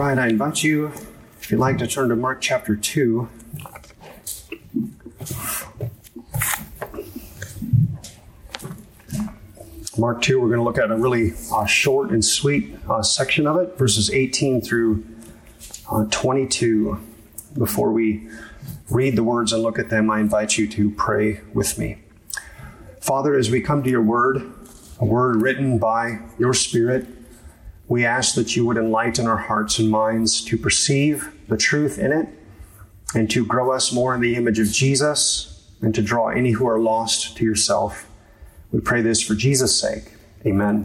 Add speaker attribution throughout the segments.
Speaker 1: right, I invite you, if you'd like, to turn to Mark chapter 2. Mark 2, we're going to look at a really short and sweet section of it, verses 18 through 22. Before we read the words and look at them, I invite you to pray with me. Father, as we come to your word, a word written by your Spirit, we ask that you would enlighten our hearts and minds to perceive the truth in it and to grow us more in the image of Jesus and to draw any who are lost to yourself. We pray this for Jesus' sake. Amen.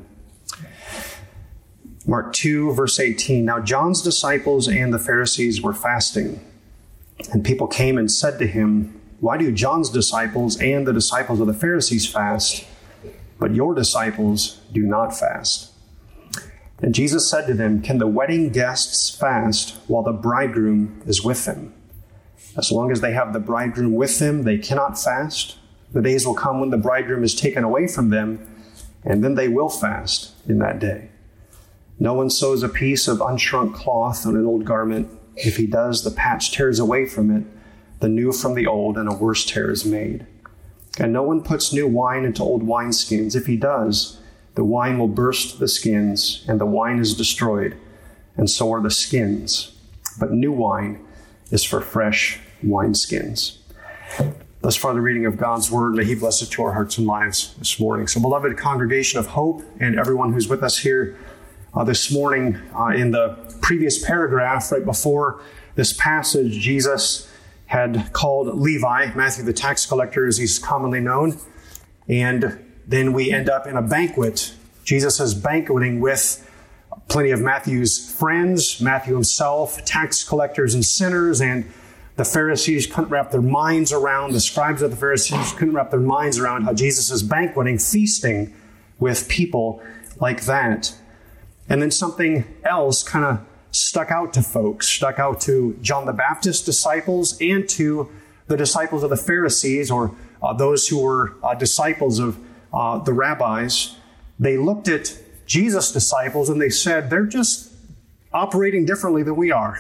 Speaker 1: Mark 2, verse 18. Now John's disciples and the Pharisees were fasting, and people came and said to him, "Why do John's disciples and the disciples of the Pharisees fast, but your disciples do not fast?" And Jesus said to them, "Can the wedding guests fast while the bridegroom is with them? As long as they have the bridegroom with them, they cannot fast. The days will come when the bridegroom is taken away from them, and then they will fast in that day. No one sews a piece of unshrunk cloth on an old garment. If he does, the patch tears away from it, the new from the old, and a worse tear is made. And no one puts new wine into old wineskins. If he does, the wine will burst the skins, and the wine is destroyed, and so are the skins. But new wine is for fresh wineskins." Thus far, the reading of God's word. May he bless it to our hearts and lives this morning. So, beloved congregation of Hope, and everyone who's with us here this morning, in the previous paragraph, right before this passage, Jesus had called Levi, Matthew the tax collector, as he's commonly known, and then we end up in a banquet. Jesus is banqueting with plenty of Matthew's friends, Matthew himself, tax collectors and sinners, and the Pharisees couldn't wrap their minds around, the scribes of the Pharisees couldn't wrap their minds around how Jesus is banqueting, feasting with people like that. And then something else kind of stuck out to folks, stuck out to John the Baptist's disciples and to the disciples of the Pharisees, or those who were disciples of the rabbis. They looked at Jesus' disciples and they said, they're just operating differently than we are.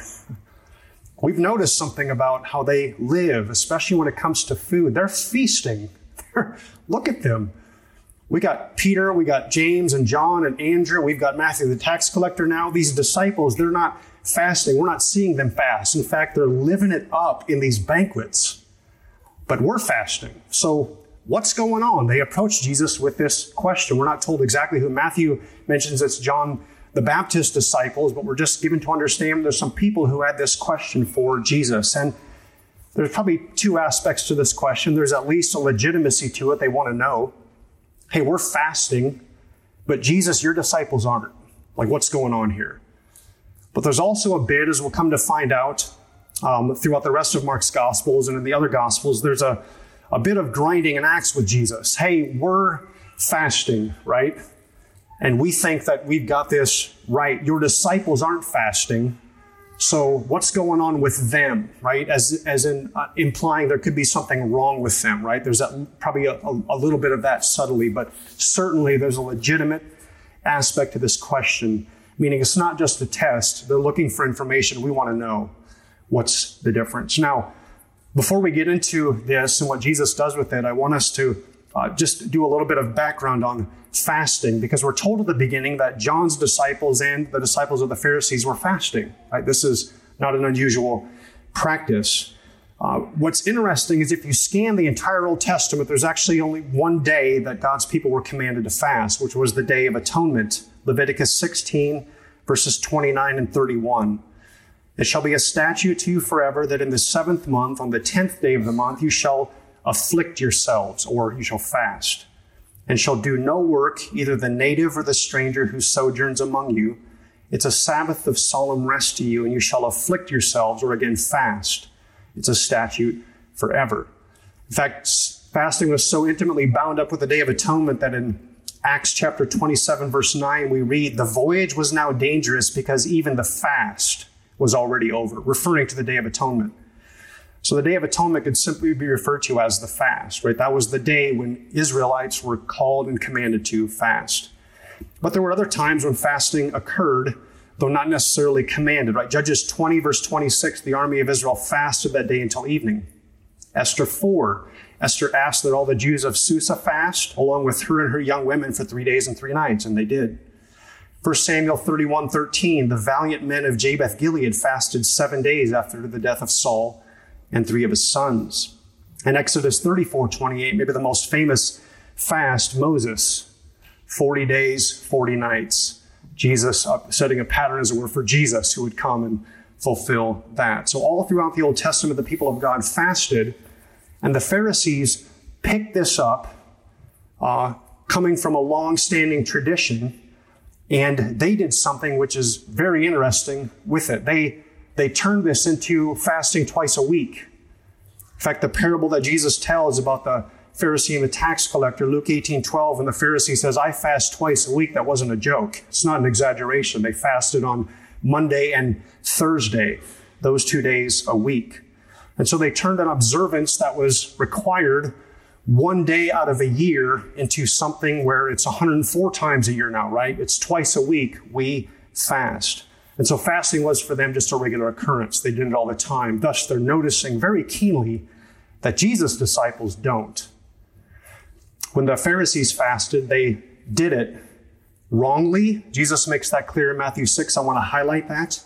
Speaker 1: We've noticed something about how they live, especially when it comes to food. They're feasting. Look at them. We got Peter, we got James and John and Andrew. We've got Matthew the tax collector now. These disciples, they're not fasting. We're not seeing them fast. In fact, they're living it up in these banquets. But we're fasting. So what's going on? They approach Jesus with this question. We're not told exactly who. Matthew mentions it's John the Baptist disciples, but we're just given to understand there's some people who had this question for Jesus. And there's probably two aspects to this question. There's at least a legitimacy to it. They want to know, hey, we're fasting, but Jesus, your disciples aren't. Like, what's going on here? But there's also a bit, as we'll come to find out throughout the rest of Mark's Gospels and in the other Gospels, there's a bit of grinding an axe with Jesus. Hey, we're fasting, right? And we think that we've got this right. Your disciples aren't fasting. So what's going on with them, right? As in implying there could be something wrong with them, right? There's probably a little bit of that subtly, but certainly there's a legitimate aspect to this question, meaning it's not just a test. They're looking for information. We want to know what's the difference. Now, before we get into this and what Jesus does with it, I want us to just do a little bit of background on fasting, because we're told at the beginning that John's disciples and the disciples of the Pharisees were fasting. Right? This is not an unusual practice. What's interesting is if you scan the entire Old Testament, there's actually only one day that God's people were commanded to fast, which was the Day of Atonement, Leviticus 16, verses 29 and 31. "It shall be a statute to you forever that in the 7th month, on the 10th day of the month, you shall afflict yourselves," or you shall fast, "and shall do no work, either the native or the stranger who sojourns among you. It's a Sabbath of solemn rest to you, and you shall afflict yourselves," or again, fast. It's a statute forever. In fact, fasting was so intimately bound up with the Day of Atonement that in Acts chapter 27, verse 9, we read, "The voyage was now dangerous because even the fast was already over," referring to the Day of Atonement. So the Day of Atonement could simply be referred to as the fast, right? That was the day when Israelites were called and commanded to fast. But there were other times when fasting occurred though not necessarily commanded, right? Judges 20, verse 26, the army of Israel fasted that day until evening. Esther 4, Esther asked that all the Jews of Susa fast, along with her and her young women, for 3 days and 3 nights, and they did. 1 Samuel 31:13, the valiant men of Jabesh Gilead fasted 7 days after the death of Saul and 3 of his sons. And Exodus 34:28, maybe the most famous fast, Moses, 40 days, 40 nights. Jesus, setting a pattern, as it were, for Jesus, who would come and fulfill that. So all throughout the Old Testament, the people of God fasted, and the Pharisees picked this up, coming from a long-standing tradition, and they did something which is very interesting with it. They turned this into fasting twice a week. In fact, the parable that Jesus tells about the Pharisee and the tax collector, Luke 18:12, and the Pharisee says, I fast twice a week. That wasn't a joke. It's not an exaggeration. They fasted on Monday and Thursday, those 2 days a week. And so they turned an observance that was required 1 day out of a year into something where it's 104 times a year now, right? It's twice a week we fast. And so fasting was for them just a regular occurrence. They did it all the time. Thus, they're noticing very keenly that Jesus' disciples don't. When the Pharisees fasted, they did it wrongly. Jesus makes that clear in Matthew 6. I want to highlight that.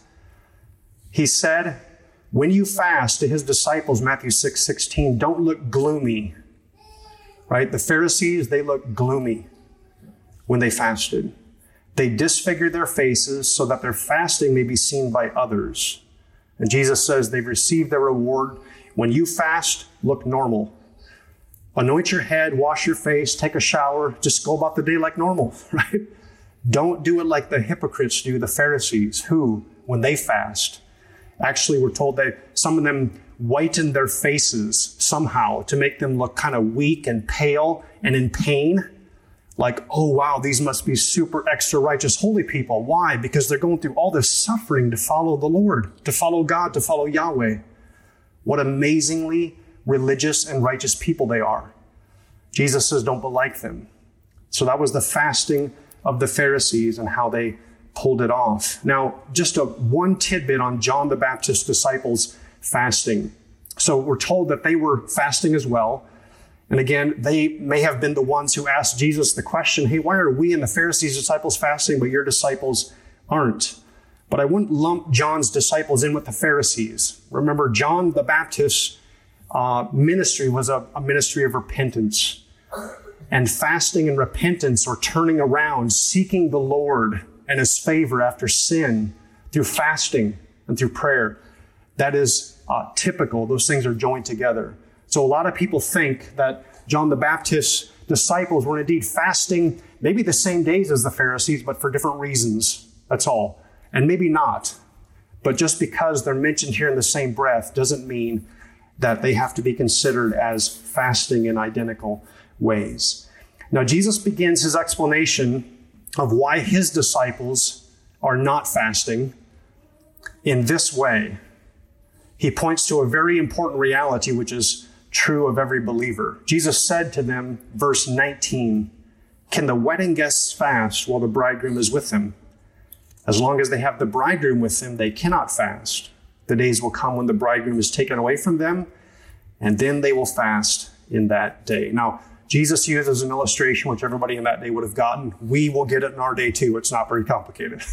Speaker 1: He said, when you fast, to his disciples, Matthew 6:16, don't look gloomy. Right? The Pharisees, they looked gloomy when they fasted. They disfigured their faces so that their fasting may be seen by others. And Jesus says they've received their reward. When you fast, look normal. Anoint your head, wash your face, take a shower, just go about the day like normal, right? Don't do it like the hypocrites do, the Pharisees, who, when they fast, actually we're told that some of them whiten their faces somehow to make them look kind of weak and pale and in pain. Like, oh, wow, these must be super extra righteous holy people. Why? Because they're going through all this suffering to follow the Lord, to follow God, to follow Yahweh. What amazingly religious and righteous people they are. Jesus says, don't be like them. So that was the fasting of the Pharisees and how they pulled it off. Now, just one tidbit on John the Baptist's disciples fasting. So we're told that they were fasting as well. And again, they may have been the ones who asked Jesus the question, hey, why are we and the Pharisees' disciples fasting, but your disciples aren't? But I wouldn't lump John's disciples in with the Pharisees. Remember, John the Baptist's ministry was a ministry of repentance. And fasting and repentance, or turning around, seeking the Lord and his favor after sin through fasting and through prayer. That is typical. Those things are joined together. So a lot of people think that John the Baptist's disciples were indeed fasting maybe the same days as the Pharisees, but for different reasons. That's all. And maybe not. But just because they're mentioned here in the same breath doesn't mean that they have to be considered as fasting in identical ways. Now, Jesus begins his explanation of why his disciples are not fasting in this way. He points to a very important reality, which is true of every believer. Jesus said to them, verse 19, can the wedding guests fast while the bridegroom is with them? As long as they have the bridegroom with them, they cannot fast. The days will come when the bridegroom is taken away from them, and then they will fast in that day. Now, Jesus uses an illustration which everybody in that day would have gotten. We will get it in our day too. It's not very complicated.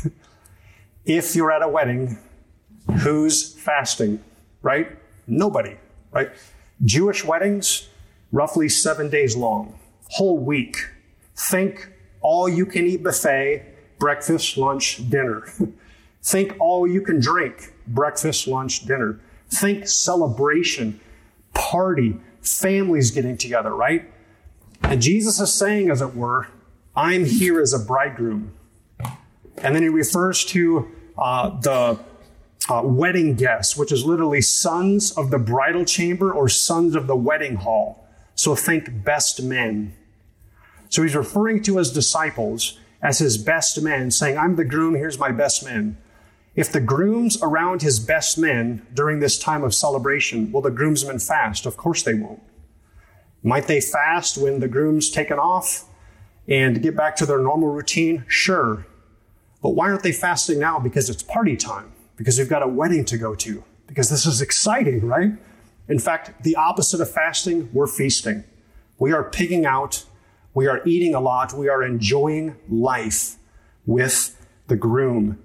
Speaker 1: If you're at a wedding, who's fasting, right? Nobody, right? Jewish weddings, roughly 7 days long, whole week. Think all you can eat buffet, breakfast, lunch, dinner. Think all you can drink, breakfast, lunch, dinner. Think celebration, party, families getting together, right? And Jesus is saying, as it were, I'm here as a bridegroom. And then he refers to the wedding guests, which is literally sons of the bridal chamber or sons of the wedding hall. So think best men. So he's referring to his disciples as his best men, saying, I'm the groom, here's my best men. If the groom's around his best men during this time of celebration, will the groomsmen fast? Of course they won't. Might they fast when the groom's taken off and get back to their normal routine? Sure. But why aren't they fasting now? Because it's party time, because we've got a wedding to go to, because this is exciting, right? In fact, the opposite of fasting, we're feasting. We are pigging out. We are eating a lot. We are enjoying life with the groom.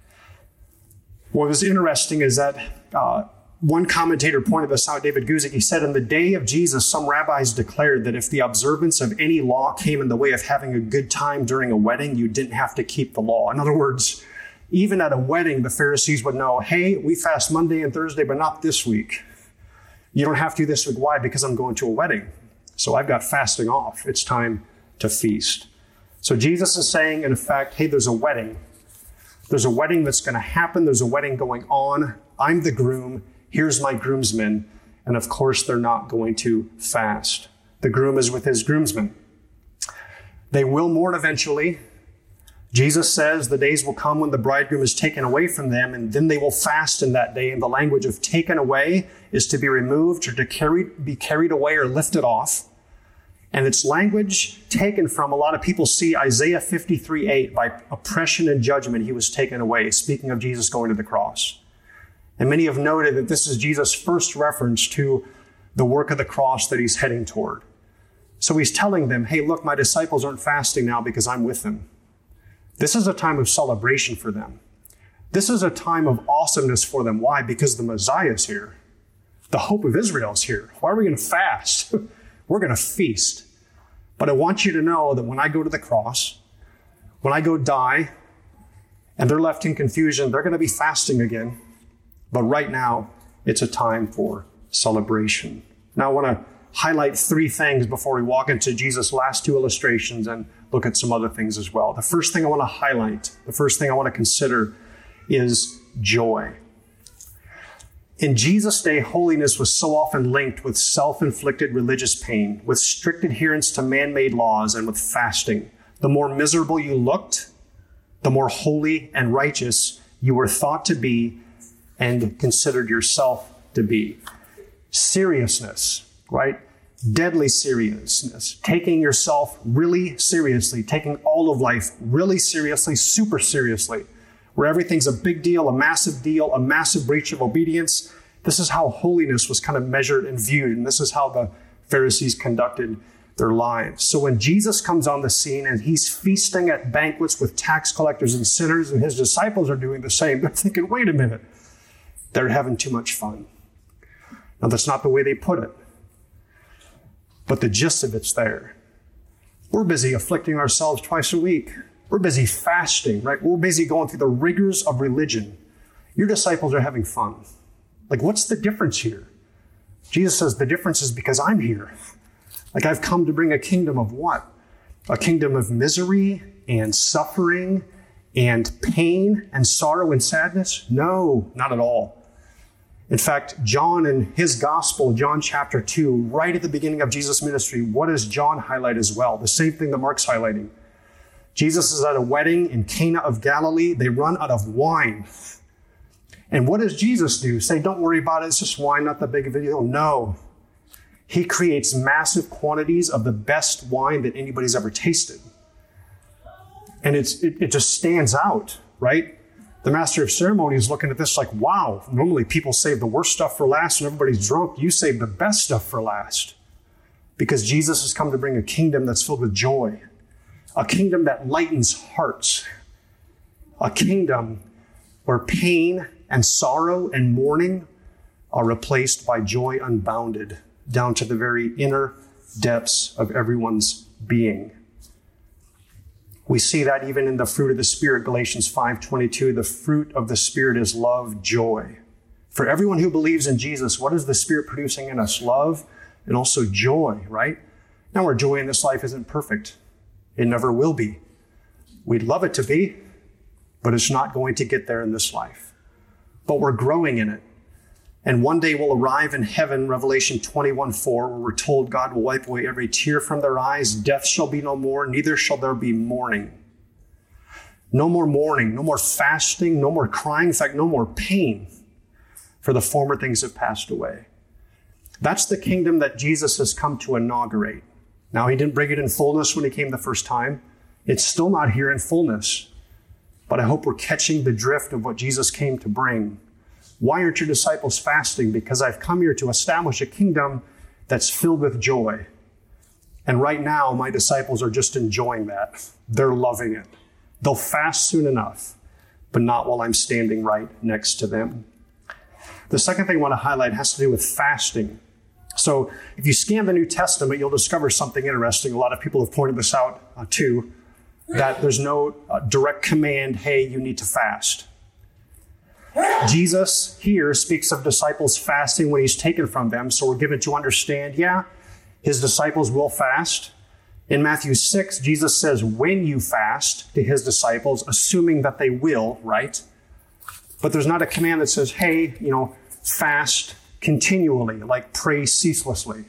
Speaker 1: What was interesting is that one commentator pointed this out, David Guzik. He said, in the day of Jesus, some rabbis declared that if the observance of any law came in the way of having a good time during a wedding, you didn't have to keep the law. In other words, even at a wedding, the Pharisees would know, hey, we fast Monday and Thursday, but not this week. You don't have to do this week. Why? Because I'm going to a wedding. So I've got fasting off. It's time to feast. So Jesus is saying, in effect, hey, there's a wedding. There's a wedding that's going to happen. There's a wedding going on. I'm the groom. Here's my groomsmen. And of course, they're not going to fast. The groom is with his groomsmen. They will mourn eventually. Jesus says the days will come when the bridegroom is taken away from them, and then they will fast in that day. And the language of taken away is to be removed or to be carried away or lifted off. And it's language taken from, a lot of people see Isaiah 53:8, by oppression and judgment he was taken away, speaking of Jesus going to the cross. And many have noted that this is Jesus' first reference to the work of the cross that he's heading toward. So he's telling them, hey, look, my disciples aren't fasting now because I'm with them. This is a time of celebration for them. This is a time of awesomeness for them. Why? Because the Messiah is here. The hope of Israel is here. Why are we going to fast? We're going to feast. But I want you to know that when I go to the cross, when I go die, and they're left in confusion, they're going to be fasting again. But right now, it's a time for celebration. Now, I want to highlight three things before we walk into Jesus' last two illustrations and look at some other things as well. The first thing I want to highlight, the first thing I want to consider is joy. In Jesus' day, holiness was so often linked with self-inflicted religious pain, with strict adherence to man-made laws, and with fasting. The more miserable you looked, the more holy and righteous you were thought to be and considered yourself to be. Seriousness, right? Deadly seriousness. Taking yourself really seriously, taking all of life really seriously, super seriously, where everything's a big deal, a massive breach of obedience. This is how holiness was kind of measured and viewed, and this is how the Pharisees conducted their lives. So when Jesus comes on the scene and he's feasting at banquets with tax collectors and sinners, and his disciples are doing the same, they're thinking, wait a minute, they're having too much fun. Now, that's not the way they put it, but the gist of it's there. We're busy afflicting ourselves twice a week. We're busy fasting, right? We're busy going through the rigors of religion. Your disciples are having fun. Like, what's the difference here? Jesus says the difference is because I'm here. Like, I've come to bring a kingdom of what? A kingdom of misery and suffering and pain and sorrow and sadness? No, not at all. In fact, John in his gospel, John chapter 2, right at the beginning of Jesus' ministry, what does John highlight as well? The same thing that Mark's highlighting. Jesus is at a wedding in Cana of Galilee. They run out of wine. And what does Jesus do? Say, don't worry about it. It's just wine, not that big of a deal. No. He creates massive quantities of the best wine that anybody's ever tasted. And it just stands out, right? The master of ceremonies is looking at this like, wow, normally people save the worst stuff for last and everybody's drunk. You save the best stuff for last. Because Jesus has come to bring a kingdom that's filled with joy. A kingdom that lightens hearts. A kingdom where pain and sorrow and mourning are replaced by joy unbounded, down to the very inner depths of everyone's being. We see that even in the fruit of the Spirit, Galatians 5:22, the fruit of the Spirit is love, joy. For everyone who believes in Jesus, what is the Spirit producing in us? Love and also joy, right? Now, our joy in this life isn't perfect. It never will be. We'd love it to be, but it's not going to get there in this life. But we're growing in it. And one day we'll arrive in heaven, Revelation 21:4, where we're told God will wipe away every tear from their eyes. Death shall be no more, neither shall there be mourning. No more mourning, no more fasting, no more crying, in fact, no more pain, for the former things have passed away. That's the kingdom that Jesus has come to inaugurate. Now, he didn't bring it in fullness when he came the first time. It's still not here in fullness. but I hope we're catching the drift of what Jesus came to bring. Why aren't your disciples fasting? Because I've come here to establish a kingdom that's filled with joy. And right now, my disciples are just enjoying that. They're loving it. They'll fast soon enough, but not while I'm standing right next to them. The second thing I want to highlight has to do with fasting. So if you scan the New Testament, you'll discover something interesting. A lot of people have pointed this out too, that there's no direct command, hey, you need to fast. Jesus here speaks of disciples fasting when he's taken from them. So we're given to understand, yeah, his disciples will fast. In Matthew 6, Jesus says, when you fast to his disciples, assuming that they will, right? But there's not a command that says, hey, fast continually, like pray ceaselessly.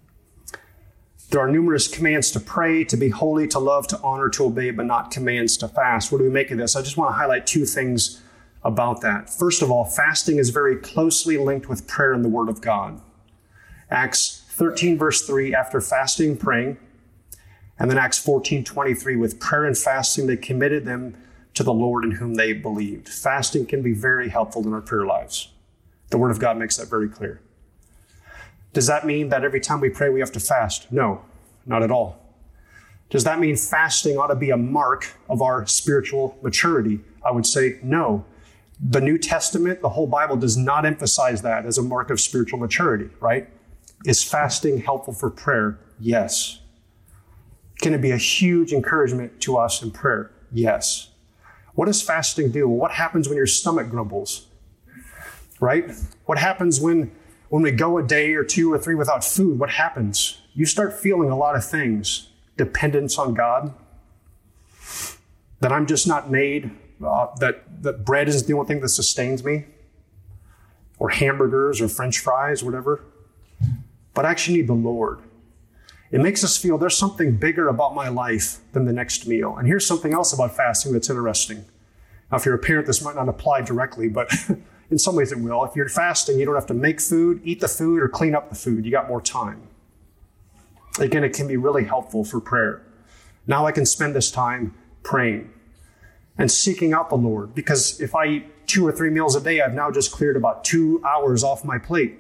Speaker 1: There are numerous commands to pray, to be holy, to love, to honor, to obey, but not commands to fast. What do we make of this? I just want to highlight two things about that. First of all, fasting is very closely linked with prayer in the Word of God. Acts 13, verse 3, after fasting and praying, and then Acts 14:23, with prayer and fasting, they committed them to the Lord in whom they believed. Fasting can be very helpful in our prayer lives. The Word of God makes that very clear. Does that mean that every time we pray we have to fast? No, not at all. Does that mean fasting ought to be a mark of our spiritual maturity? I would say no. The New Testament, the whole Bible, does not emphasize that as a mark of spiritual maturity, right? Is fasting helpful for prayer? Yes. Can it be a huge encouragement to us in prayer? Yes. What does fasting do? What happens when your stomach grumbles? Right? What happens when we go a day or two or three without food? What happens? You start feeling a lot of things. Dependence on God. That I'm just not made. That bread isn't the only thing that sustains me. Or hamburgers or French fries, whatever. But I actually need the Lord. It makes us feel there's something bigger about my life than the next meal. And here's something else about fasting that's interesting. Now, if you're a parent, this might not apply directly, but in some ways it will. If you're fasting, you don't have to make food, eat the food, or clean up the food. You got more time. Again, it can be really helpful for prayer. Now I can spend this time praying and seeking out the Lord, because if I eat 2 or 3 meals a day, I've now just cleared about 2 hours off my plate.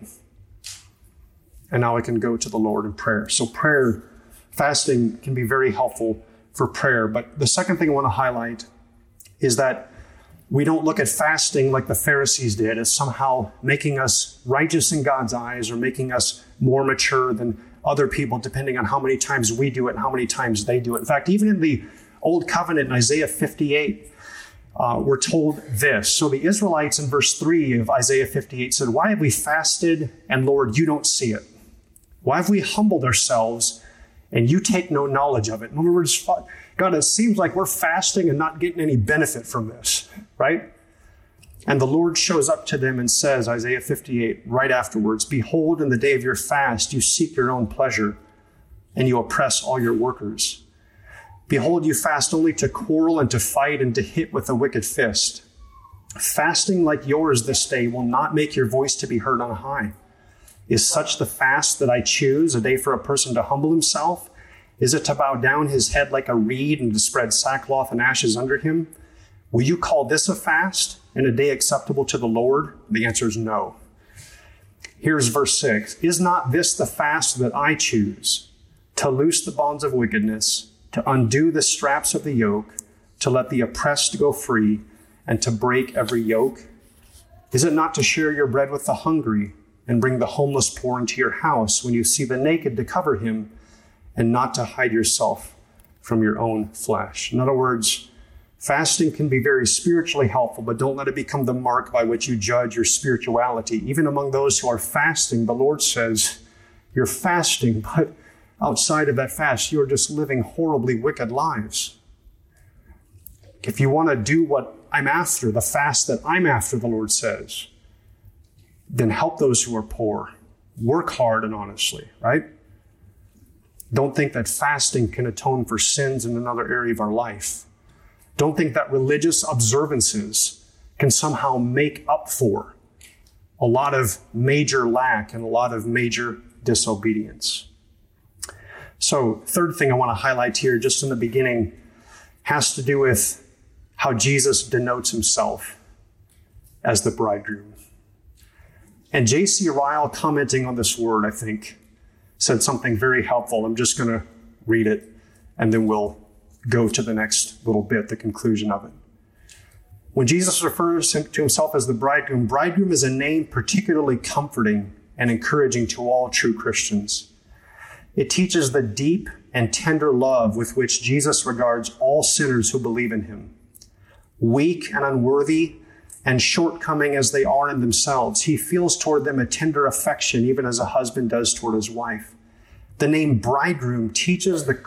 Speaker 1: And now I can go to the Lord in prayer. So prayer, fasting can be very helpful for prayer. But the second thing I want to highlight is that we don't look at fasting like the Pharisees did as somehow making us righteous in God's eyes or making us more mature than other people, depending on how many times we do it and how many times they do it. In fact, even in the Old Covenant in Isaiah 58, we're told this. So the Israelites in verse 3 of Isaiah 58 said, "Why have we fasted and Lord, you don't see it? Why have we humbled ourselves and you take no knowledge of it?" In other words, God, it seems like we're fasting and not getting any benefit from this, right? And the Lord shows up to them and says, Isaiah 58, right afterwards, "Behold, in the day of your fast, you seek your own pleasure and you oppress all your workers. Behold, you fast only to quarrel and to fight and to hit with a wicked fist. Fasting like yours this day will not make your voice to be heard on high. Is such the fast that I choose, a day for a person to humble himself? Is it to bow down his head like a reed and to spread sackcloth and ashes under him? Will you call this a fast and a day acceptable to the Lord?" The answer is no. Here's verse 6. "Is not this the fast that I choose? To loose the bonds of wickedness, to undo the straps of the yoke, to let the oppressed go free, and to break every yoke? Is it not to share your bread with the hungry and bring the homeless poor into your house when you see the naked to cover him and not to hide yourself from your own flesh?" In other words, fasting can be very spiritually helpful, but don't let it become the mark by which you judge your spirituality. Even among those who are fasting, the Lord says, you're fasting, but outside of that fast, you're just living horribly wicked lives. If you want to do what I'm after, the fast that I'm after, the Lord says, then help those who are poor. Work hard and honestly, right? Don't think that fasting can atone for sins in another area of our life. Don't think that religious observances can somehow make up for a lot of major lack and a lot of major disobedience. So, third thing I want to highlight here just in the beginning has to do with how Jesus denotes himself as the bridegroom. And J.C. Ryle, commenting on this word, I think, said something very helpful. I'm just going to read it, and then we'll go to the next little bit, the conclusion of it. When Jesus refers to himself as the bridegroom, bridegroom is a name particularly comforting and encouraging to all true Christians. It teaches the deep and tender love with which Jesus regards all sinners who believe in him. Weak and unworthy and shortcoming as they are in themselves, he feels toward them a tender affection, even as a husband does toward his wife. The name bridegroom teaches the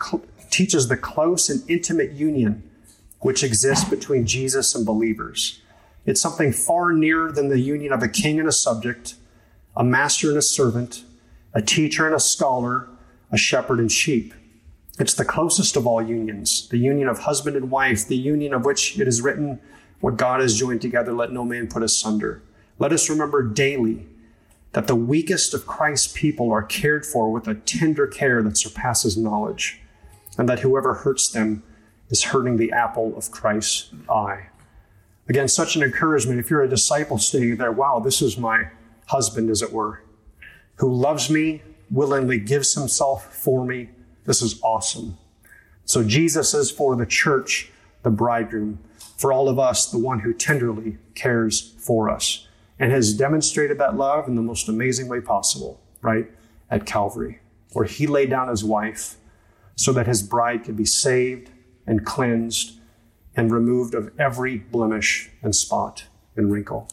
Speaker 1: close and intimate union which exists between Jesus and believers. It's something far nearer than the union of a king and a subject, a master and a servant, a teacher and a scholar, a shepherd and sheep. It's the closest of all unions, the union of husband and wife, the union of which it is written, what God has joined together, let no man put asunder. Let us remember daily that the weakest of Christ's people are cared for with a tender care that surpasses knowledge, and that whoever hurts them is hurting the apple of Christ's eye. Again, such an encouragement. If you're a disciple sitting there, wow, this is my husband, as it were, who loves me, willingly gives himself for me. This is awesome. So Jesus is for the church, the bridegroom, for all of us, the one who tenderly cares for us and has demonstrated that love in the most amazing way possible, right? At Calvary, where he laid down his wife so that his bride could be saved and cleansed and removed of every blemish and spot and wrinkle.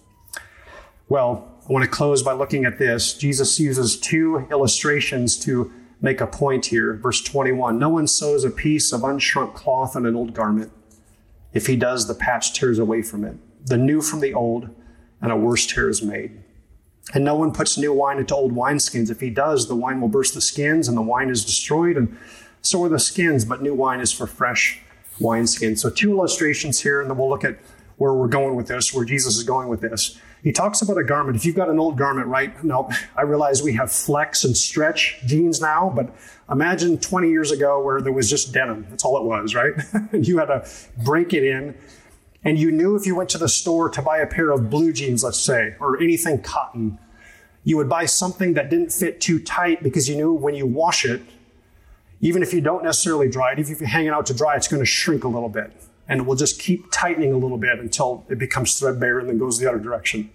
Speaker 1: Well, I want to close by looking at this. Jesus uses two illustrations to make a point here. Verse 21, no one sews a piece of unshrunk cloth on an old garment. If he does, the patch tears away from it, the new from the old, and a worse tear is made. And no one puts new wine into old wineskins. If he does, the wine will burst the skins, and the wine is destroyed, and so are the skins, but new wine is for fresh wineskins. So two illustrations here, and then we'll look at where we're going with this, where Jesus is going with this. He talks about a garment. If you've got an old garment, right? Now, I realize we have flex and stretch jeans now, but imagine 20 years ago where there was just denim. That's all it was, right? And you had to break it in. And you knew if you went to the store to buy a pair of blue jeans, let's say, or anything cotton, you would buy something that didn't fit too tight because you knew when you wash it, even if you don't necessarily dry it, if you hang it out to dry, it's going to shrink a little bit. And it will just keep tightening a little bit until it becomes threadbare and then goes the other direction.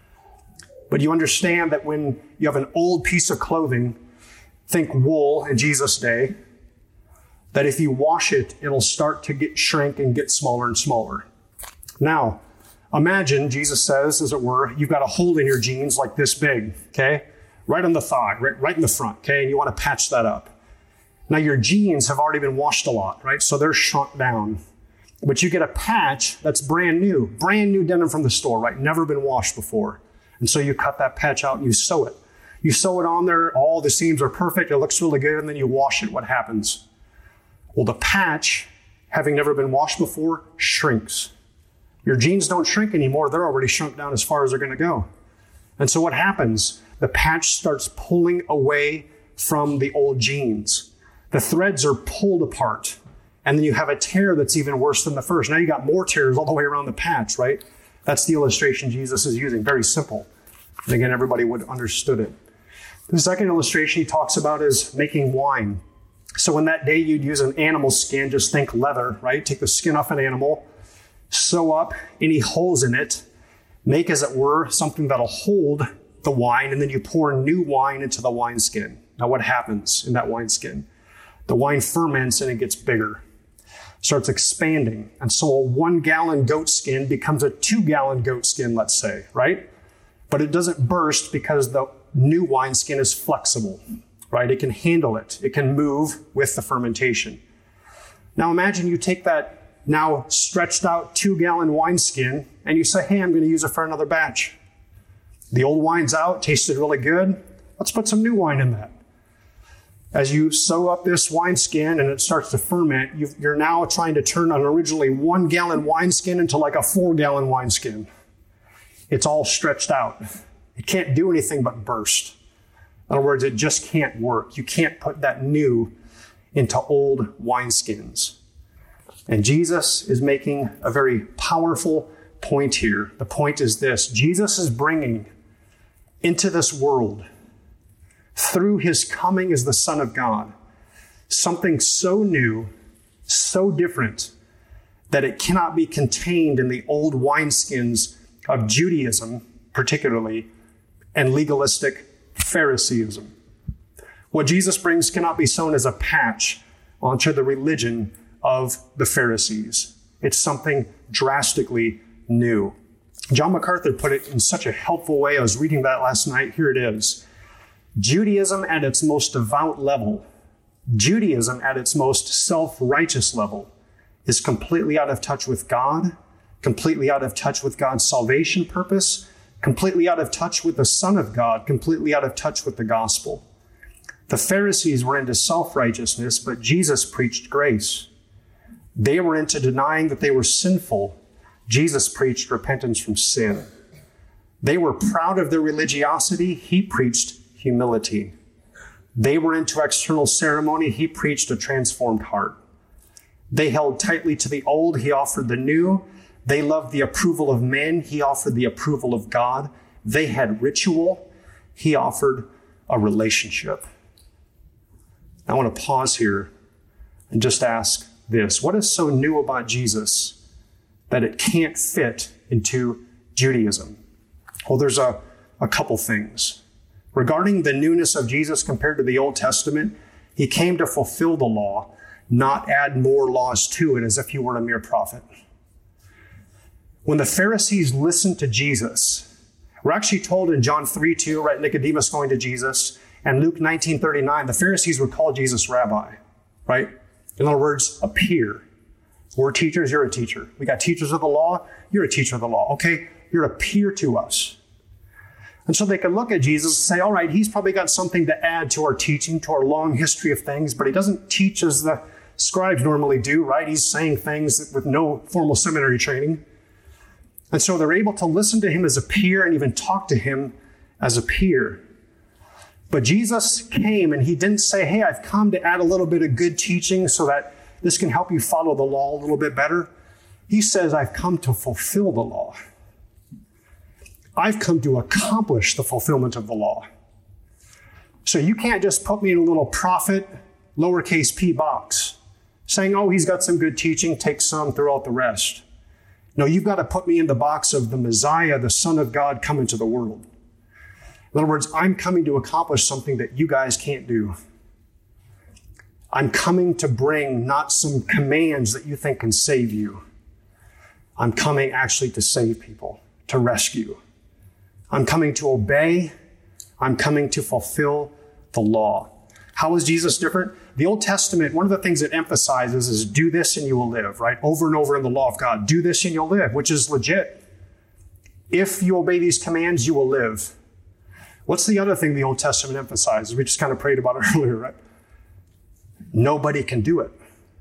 Speaker 1: But you understand that when you have an old piece of clothing, think wool in Jesus' day, that if you wash it, it'll start to shrink and get smaller and smaller. Now, imagine, Jesus says, as it were, you've got a hole in your jeans like this big, okay? Right on the thigh, right in the front, okay? And you want to patch that up. Now, your jeans have already been washed a lot, right? So they're shrunk down. But you get a patch that's brand new denim from the store, right? Never been washed before. And so you cut that patch out and you sew it. You sew it on there, all the seams are perfect, it looks really good, and then you wash it. What happens? Well, the patch, having never been washed before, shrinks. Your jeans don't shrink anymore. They're already shrunk down as far as they're going to go. And so what happens? The patch starts pulling away from the old jeans. The threads are pulled apart. And then you have a tear that's even worse than the first. Now you got more tears all the way around the patch, right? That's the illustration Jesus is using. Very simple. And again, everybody would have understood it. The second illustration he talks about is making wine. So in that day, you'd use an animal skin. Just think leather, right? Take the skin off an animal, sew up any holes in it, make, as it were, something that'll hold the wine, and then you pour new wine into the wineskin. Now what happens in that wineskin? The wine ferments and it gets bigger, starts expanding. And so a 1 gallon goat skin becomes a 2 gallon goat skin, let's say, right? But it doesn't burst because the new wineskin is flexible, right? It can handle it. It can move with the fermentation. Now imagine you take that now stretched out 2 gallon wineskin and you say, hey, I'm going to use it for another batch. The old wine's out, tasted really good. Let's put some new wine in that. As you sew up this wineskin and it starts to ferment, you're now trying to turn an originally 1 gallon wineskin into like a 4 gallon wineskin. It's all stretched out. It can't do anything but burst. In other words, it just can't work. You can't put that new into old wineskins. And Jesus is making a very powerful point here. The point is this: Jesus is bringing into this world, through his coming as the Son of God, something so new, so different, that it cannot be contained in the old wineskins of Judaism, particularly, and legalistic Phariseeism. What Jesus brings cannot be sewn as a patch onto the religion of the Pharisees. It's something drastically new. John MacArthur put it in such a helpful way. I was reading that last night. Here it is. Judaism at its most devout level, Judaism at its most self-righteous level, is completely out of touch with God, completely out of touch with God's salvation purpose, completely out of touch with the Son of God, completely out of touch with the gospel. The Pharisees were into self-righteousness, but Jesus preached grace. They were into denying that they were sinful. Jesus preached repentance from sin. They were proud of their religiosity. He preached humility. They were into external ceremony. He preached a transformed heart. They held tightly to the old. He offered the new. They loved the approval of men. He offered the approval of God. They had ritual. He offered a relationship. I want to pause here and just ask this: what is so new about Jesus that it can't fit into Judaism? Well, there's a couple things. Regarding the newness of Jesus compared to the Old Testament, he came to fulfill the law, not add more laws to it as if he were a mere prophet. When the Pharisees listened to Jesus, we're actually told in John 3:2, right, Nicodemus going to Jesus, and Luke 19:39, the Pharisees would call Jesus rabbi, right? In other words, a peer. We're teachers, you're a teacher. We got teachers of the law, you're a teacher of the law. Okay, you're a peer to us. And so they could look at Jesus and say, all right, he's probably got something to add to our teaching, to our long history of things, but he doesn't teach as the scribes normally do, right? He's saying things with no formal seminary training. And so they're able to listen to him as a peer and even talk to him as a peer. But Jesus came and he didn't say, hey, I've come to add a little bit of good teaching so that this can help you follow the law a little bit better. He says, I've come to fulfill the law. I've come to accomplish the fulfillment of the law. So you can't just put me in a little prophet, lowercase p box, saying, oh, he's got some good teaching, take some, throw out the rest. No, you've got to put me in the box of the Messiah, the Son of God, come into the world. In other words, I'm coming to accomplish something that you guys can't do. I'm coming to bring not some commands that you think can save you. I'm coming actually to save people, to rescue. I'm coming to obey. I'm coming to fulfill the law. How is Jesus different? The Old Testament, one of the things it emphasizes is do this and you will live, right? Over and over in the law of God. Do this and you'll live, which is legit. If you obey these commands, you will live. What's the other thing the Old Testament emphasizes? We just kind of prayed about it earlier, right? Nobody can do it.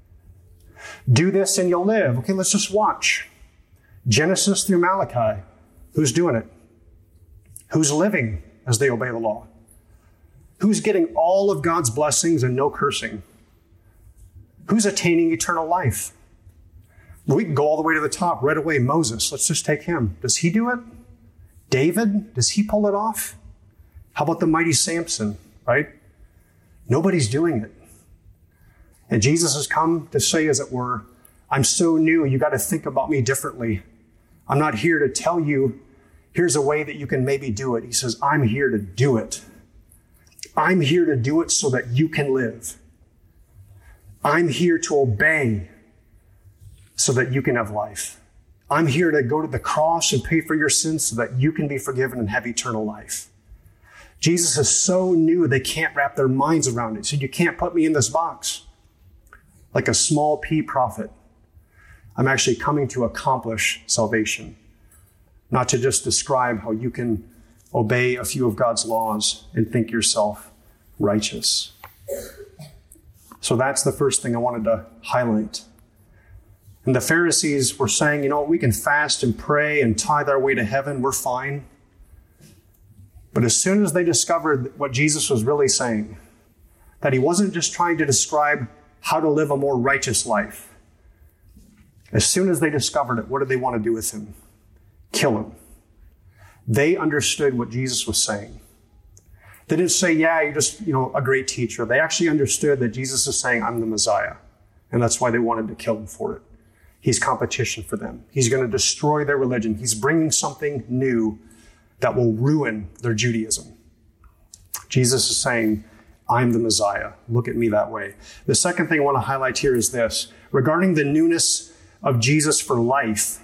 Speaker 1: Do this and you'll live. Okay, let's just watch. Genesis through Malachi. Who's doing it? Who's living as they obey the law? Who's getting all of God's blessings and no cursing? Who's attaining eternal life? We can go all the way to the top right away. Moses, let's just take him. Does he do it? David, does he pull it off? How about the mighty Samson, right? Nobody's doing it. And Jesus has come to say, as it were, I'm so new, you got to think about me differently. I'm not here to tell you, here's a way that you can maybe do it. He says, I'm here to do it. I'm here to do it so that you can live. I'm here to obey so that you can have life. I'm here to go to the cross and pay for your sins so that you can be forgiven and have eternal life. Jesus is so new, they can't wrap their minds around it. So you can't put me in this box like a small p prophet. I'm actually coming to accomplish salvation, not to just describe how you can obey a few of God's laws and think yourself righteous. So that's the first thing I wanted to highlight. And the Pharisees were saying, we can fast and pray and tithe our way to heaven. We're fine. But as soon as they discovered what Jesus was really saying, that he wasn't just trying to describe how to live a more righteous life, As soon as they discovered it, what did they want to do with him? Kill him. They understood what Jesus was saying. They didn't say, yeah, you're just, a great teacher. They actually understood that Jesus is saying, I'm the Messiah. And that's why they wanted to kill him for it. He's competition for them. He's going to destroy their religion. He's bringing something new that will ruin their Judaism. Jesus is saying, I'm the Messiah. Look at me that way. The second thing I want to highlight here is this. Regarding the newness of Jesus for life,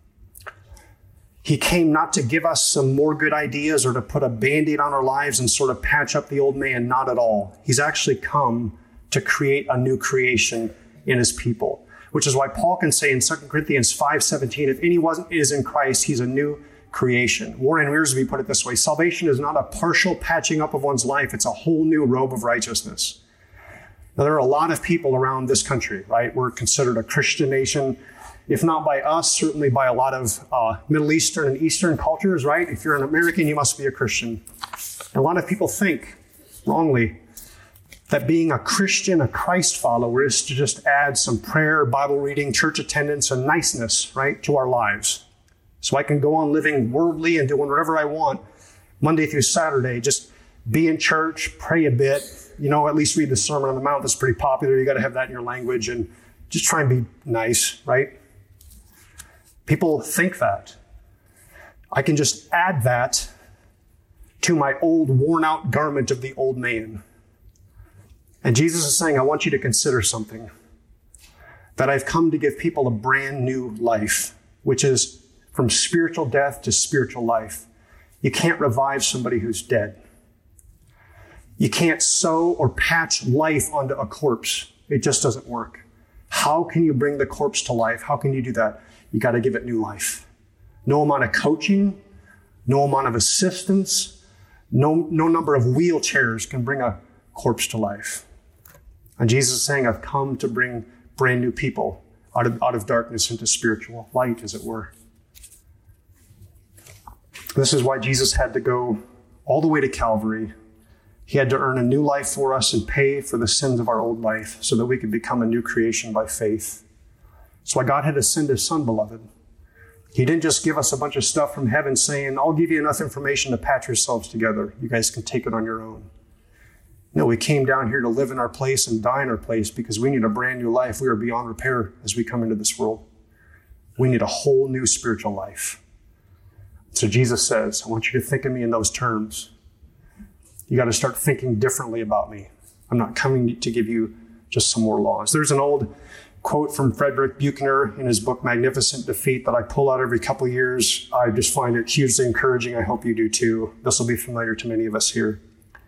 Speaker 1: he came not to give us some more good ideas or to put a Band-Aid on our lives and sort of patch up the old man. Not at all. He's actually come to create a new creation in his people, which is why Paul can say in 2 Corinthians 5:17, if anyone is in Christ, he's a new creation. Warren Wiersbe put it this way: salvation is not a partial patching up of one's life. It's a whole new robe of righteousness. Now, there are a lot of people around this country, right? We're considered a Christian nation, if not by us, certainly by a lot of Middle Eastern and Eastern cultures, right? If you're an American, you must be a Christian. And a lot of people think wrongly that being a Christian, a Christ follower, is to just add some prayer, Bible reading, church attendance, and niceness, right, to our lives. So I can go on living worldly and doing whatever I want Monday through Saturday, just be in church, pray a bit, at least read the Sermon on the Mount. That's pretty popular. You got to have that in your language and just try and be nice, right? People think that. I can just add that to my old worn out garment of the old man. And Jesus is saying, I want you to consider something. That I've come to give people a brand new life, which is from spiritual death to spiritual life. You can't revive somebody who's dead. You can't sew or patch life onto a corpse. It just doesn't work. How can you bring the corpse to life? How can you do that? You got to give it new life. No amount of coaching, no amount of assistance, no number of wheelchairs can bring a corpse to life. And Jesus is saying, I've come to bring brand new people out of darkness into spiritual light, as it were. This is why Jesus had to go all the way to Calvary. He had to earn a new life for us and pay for the sins of our old life so that we could become a new creation by faith. That's why God had to send his son, beloved. He didn't just give us a bunch of stuff from heaven saying, I'll give you enough information to patch yourselves together. You guys can take it on your own. No, we came down here to live in our place and die in our place because we need a brand new life. We are beyond repair as we come into this world. We need a whole new spiritual life. So Jesus says, I want you to think of me in those terms. You got to start thinking differently about me. I'm not coming to give you just some more laws. There's an old quote from Frederick Buechner in his book, Magnificent Defeat, that I pull out every couple of years. I just find it hugely encouraging. I hope you do too. This will be familiar to many of us here.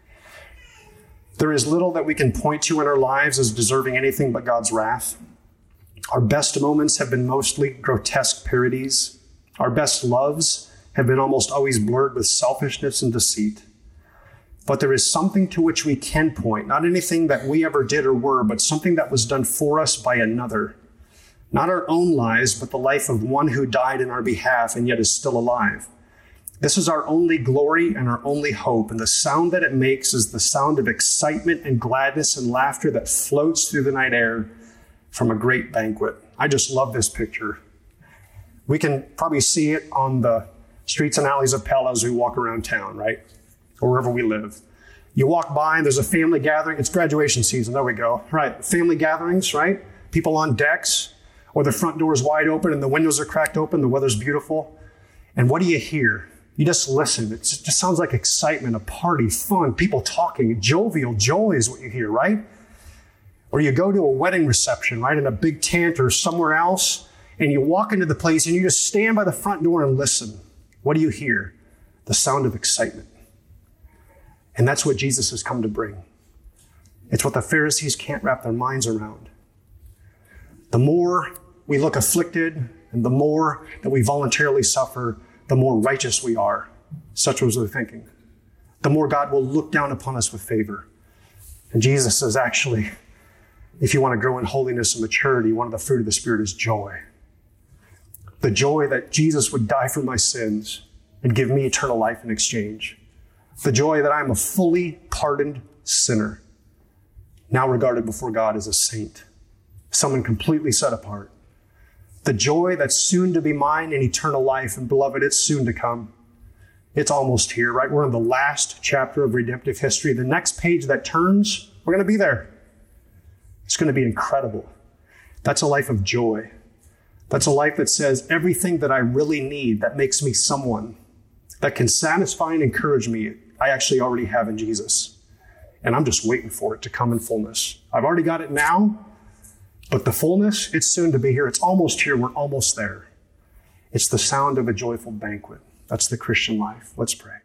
Speaker 1: There is little that we can point to in our lives as deserving anything but God's wrath. Our best moments have been mostly grotesque parodies. Our best loves have been almost always blurred with selfishness and deceit. But there is something to which we can point, not anything that we ever did or were, but something that was done for us by another. Not our own lives, but the life of one who died in our behalf and yet is still alive. This is our only glory and our only hope, and the sound that it makes is the sound of excitement and gladness and laughter that floats through the night air from a great banquet. I just love this picture. We can probably see it on the streets and alleys of Pella as we walk around town, right? Or wherever we live. You walk by and there's a family gathering. It's graduation season. There we go. Right. Family gatherings, right? People on decks, or the front door is wide open and the windows are cracked open. The weather's beautiful. And what do you hear? You just listen. It just sounds like excitement, a party, fun, people talking, jovial joy is what you hear, right? Or you go to a wedding reception, right, in a big tent or somewhere else, and you walk into the place and you just stand by the front door and listen. What do you hear? The sound of excitement. And that's what Jesus has come to bring. It's what the Pharisees can't wrap their minds around. The more we look afflicted and the more that we voluntarily suffer, the more righteous we are. Such was their thinking. The more God will look down upon us with favor. And Jesus says, actually, if you want to grow in holiness and maturity, one of the fruit of the Spirit is joy. The joy that Jesus would die for my sins and give me eternal life in exchange. The joy that I'm a fully pardoned sinner, now regarded before God as a saint, someone completely set apart. The joy that's soon to be mine in eternal life. And beloved, it's soon to come. It's almost here, right? We're in the last chapter of redemptive history. The next page that turns, we're going to be there. It's going to be incredible. That's a life of joy. That's a life that says everything that I really need, that makes me someone, that can satisfy and encourage me, I actually already have in Jesus. And I'm just waiting for it to come in fullness. I've already got it now, but the fullness, it's soon to be here. It's almost here. We're almost there. It's the sound of a joyful banquet. That's the Christian life. Let's pray.